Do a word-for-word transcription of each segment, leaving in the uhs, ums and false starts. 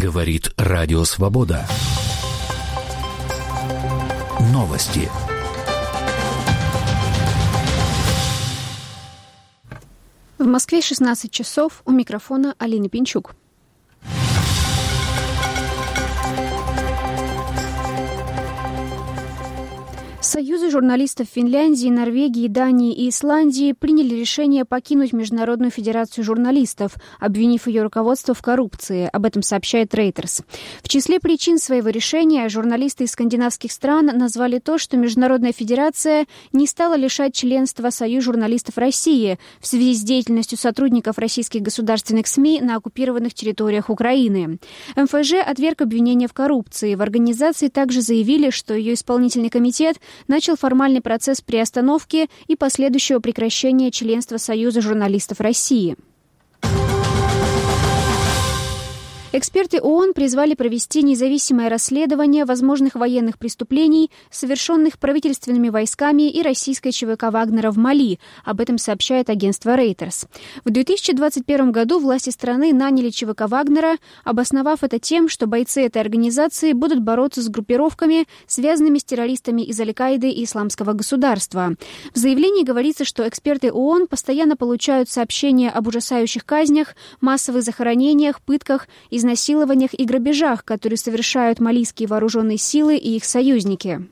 Говорит Радио Свобода. Новости. В Москве шестнадцать часов. У микрофона Алина Пинчук. Союзы журналистов Финляндии, Норвегии, Дании и Исландии приняли решение покинуть Международную федерацию журналистов, обвинив ее руководство в коррупции. Об этом сообщает Reuters. В числе причин своего решения журналисты из скандинавских стран назвали то, что Международная федерация не стала лишать членства Союз журналистов России в связи с деятельностью сотрудников российских государственных СМИ на оккупированных территориях Украины. эм эф жэ отверг обвинения в коррупции. В организации также заявили, что ее исполнительный комитет начал формальный процесс приостановки и последующего прекращения членства Союза журналистов России. Эксперты ООН призвали провести независимое расследование возможных военных преступлений, совершенных правительственными войсками и российской ЧВК «Вагнера» в Мали. Об этом сообщает агентство Reuters. В две тысячи двадцать первом году власти страны наняли ЧВК «Вагнера», обосновав это тем, что бойцы этой организации будут бороться с группировками, связанными с террористами из Аль-Каиды и Исламского государства. В заявлении говорится, что эксперты ООН постоянно получают сообщения об ужасающих казнях, массовых захоронениях, пытках, изнасилованиях и грабежах, которые совершают малийские вооруженные силы и их союзники.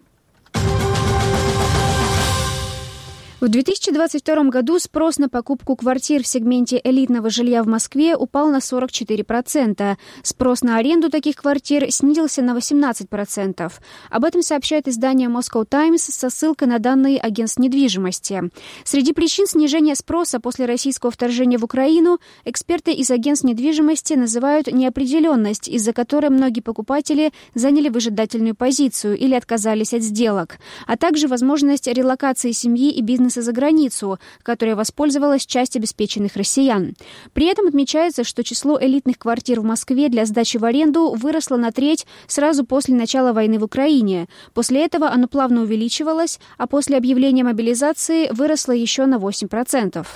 В две тысячи двадцать втором году спрос на покупку квартир в сегменте элитного жилья в Москве упал на сорок четыре процента. Спрос на аренду таких квартир снизился на восемнадцать процентов. Об этом сообщает издание Moscow Times со ссылкой на данные агентств недвижимости. Среди причин снижения спроса после российского вторжения в Украину эксперты из агентств недвижимости называют неопределенность, из-за которой многие покупатели заняли выжидательную позицию или отказались от сделок, а также возможность релокации семьи и бизнеса за границу, которой воспользовалась часть обеспеченных россиян. При этом отмечается, что число элитных квартир в Москве для сдачи в аренду выросло на треть сразу после начала войны в Украине. После этого оно плавно увеличивалось, а после объявления мобилизации выросло еще на восемь процентов.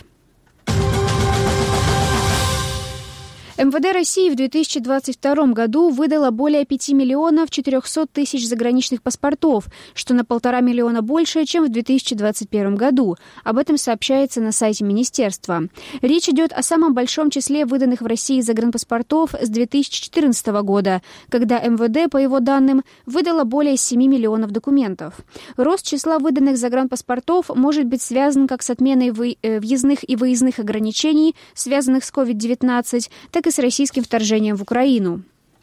эм вэ дэ России в две тысячи двадцать втором году выдало более пяти миллионов четырехсот тысяч заграничных паспортов, что на полтора миллиона больше, чем в две тысячи двадцать первом году. Об этом сообщается на сайте министерства. Речь идет о самом большом числе выданных в России загранпаспортов с две тысячи четырнадцатого года, когда эм вэ дэ, по его данным, выдало более семи миллионов документов. Рост числа выданных загранпаспортов может быть связан как с отменой въездных и выездных ограничений, связанных с ковид девятнадцать, так и с российским вторжением в Украину.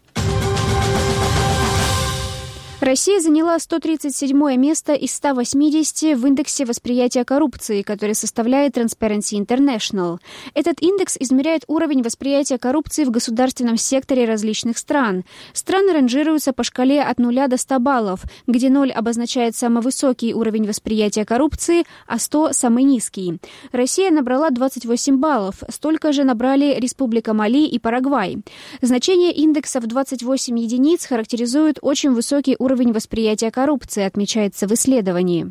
Россия заняла сто тридцать седьмое место из ста восьмидесяти в индексе восприятия коррупции, который составляет Transparency International. Этот индекс измеряет уровень восприятия коррупции в государственном секторе различных стран. Страны ранжируются по шкале от нуля до ста баллов, где ноль обозначает самый высокий уровень восприятия коррупции, а сто – самый низкий. Россия набрала двадцать восемь баллов, столько же набрали Республика Мали и Парагвай. Значение индекса в двадцать восемь единиц характеризует очень высокий уровень Уровень восприятия коррупции, отмечается в исследовании.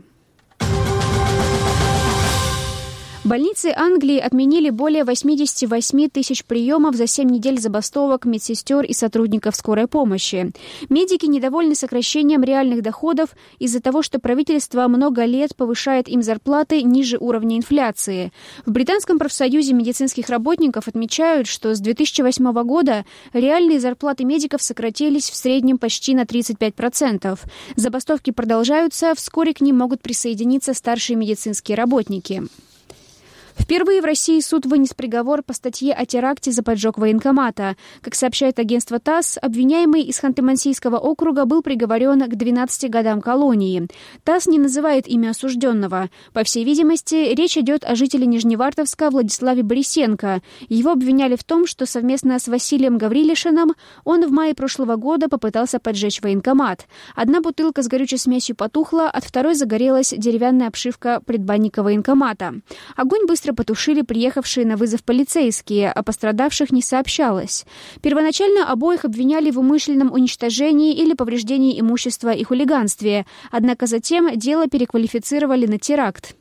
Больницы Англии отменили более восемьдесят восемь тысяч приемов за семь недель забастовок медсестер и сотрудников скорой помощи. Медики недовольны сокращением реальных доходов из-за того, что правительство много лет повышает им зарплаты ниже уровня инфляции. В Британском профсоюзе медицинских работников отмечают, что с две тысячи восьмого года реальные зарплаты медиков сократились в среднем почти на тридцать пять процентов. Забастовки продолжаются, вскоре к ним могут присоединиться старшие медицинские работники. Впервые в России суд вынес приговор по статье о теракте за поджог военкомата. Как сообщает агентство ТАСС, обвиняемый из Ханты-Мансийского округа был приговорен к двенадцати годам колонии. ТАСС не называет имя осужденного. По всей видимости, речь идет о жителе Нижневартовска Владиславе Борисенко. Его обвиняли в том, что совместно с Василием Гаврилишиным он в мае прошлого года попытался поджечь военкомат. Одна бутылка с горючей смесью потухла, от второй загорелась деревянная обшивка предбанника военкомата. Огонь быстро потушили приехавшие на вызов полицейские, о пострадавших не сообщалось. Первоначально обоих обвиняли в умышленном уничтожении или повреждении имущества и хулиганстве, однако затем дело переквалифицировали на теракт.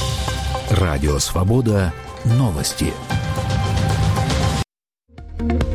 Радио Свобода. Новости.